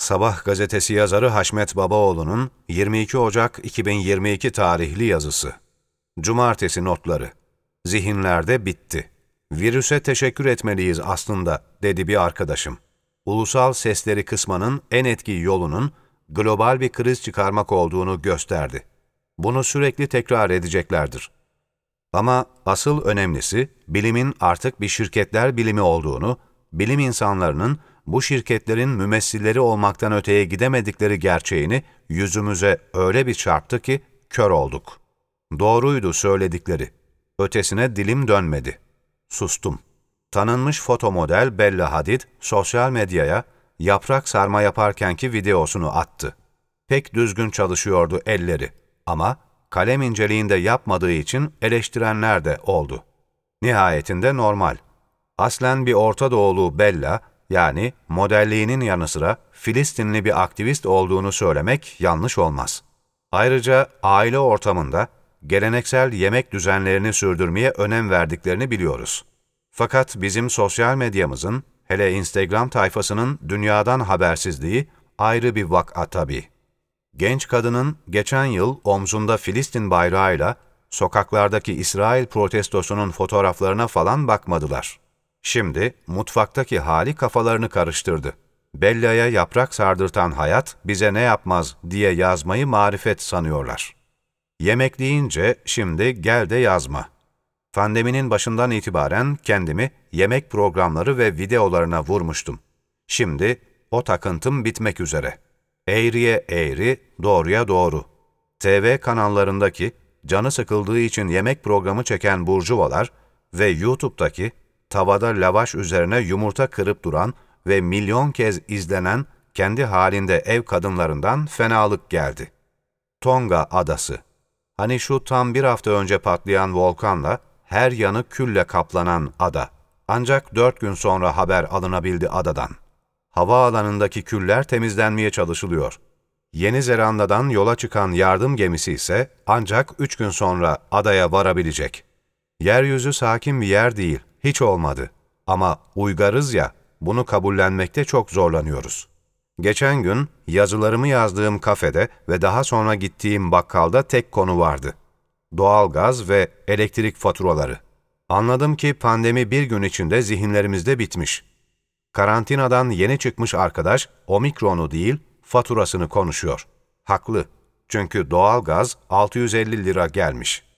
Sabah gazetesi yazarı Haşmet Babaoğlu'nun 22 Ocak 2022 tarihli yazısı. Cumartesi notları. Zihinlerde bitti. Virüse teşekkür etmeliyiz aslında, dedi bir arkadaşım. Ulusal sesleri kısmanın en etkili yolunun global bir kriz çıkarmak olduğunu gösterdi. Bunu sürekli tekrar edeceklerdir. Ama asıl önemlisi, bilimin artık bir şirketler bilimi olduğunu, bilim insanlarının bu şirketlerin mümessilleri olmaktan öteye gidemedikleri gerçeğini yüzümüze öyle bir çarptı ki kör olduk. Doğruydu söyledikleri. Ötesine dilim dönmedi. Sustum. Tanınmış fotomodel Bella Hadid sosyal medyaya yaprak sarma yaparkenki videosunu attı. Pek düzgün çalışıyordu elleri ama kalem inceliğinde yapmadığı için eleştirenler de oldu. Nihayetinde normal. Aslen bir Orta Doğulu Bella, yani modelliğinin yanı sıra Filistinli bir aktivist olduğunu söylemek yanlış olmaz. Ayrıca aile ortamında geleneksel yemek düzenlerini sürdürmeye önem verdiklerini biliyoruz. Fakat bizim sosyal medyamızın, hele Instagram tayfasının dünyadan habersizliği ayrı bir vaka tabii. Genç kadının geçen yıl omzunda Filistin bayrağıyla sokaklardaki İsrail protestosunun fotoğraflarına falan bakmadılar. Şimdi mutfaktaki hali kafalarını karıştırdı. Bella'ya yaprak sardırtan hayat bize ne yapmaz diye yazmayı marifet sanıyorlar. Yemek deyince şimdi gel de yazma. Pandeminin başından itibaren kendimi yemek programları ve videolarına vurmuştum. Şimdi o takıntım bitmek üzere. Eğriye eğri, doğruya doğru. TV kanallarındaki canı sıkıldığı için yemek programı çeken burjuvalar ve YouTube'daki tavada lavaş üzerine yumurta kırıp duran ve milyon kez izlenen kendi halinde ev kadınlarından fenalık geldi. Tonga Adası. Hani şu tam bir hafta önce patlayan volkanla her yanı külle kaplanan ada. Ancak 4 gün sonra haber alınabildi adadan. Havaalanındaki küller temizlenmeye çalışılıyor. Yeni Zelanda'dan yola çıkan yardım gemisi ise ancak 3 gün sonra adaya varabilecek. Yeryüzü sakin bir yer değil, hiç olmadı. Ama uygarız ya, bunu kabullenmekte çok zorlanıyoruz. Geçen gün yazılarımı yazdığım kafede ve daha sonra gittiğim bakkalda tek konu vardı. Doğalgaz ve elektrik faturaları. Anladım ki pandemi bir gün içinde zihinlerimizde bitmiş. Karantinadan yeni çıkmış arkadaş, omikronu değil, faturasını konuşuyor. Haklı. Çünkü doğalgaz 650 lira gelmiş.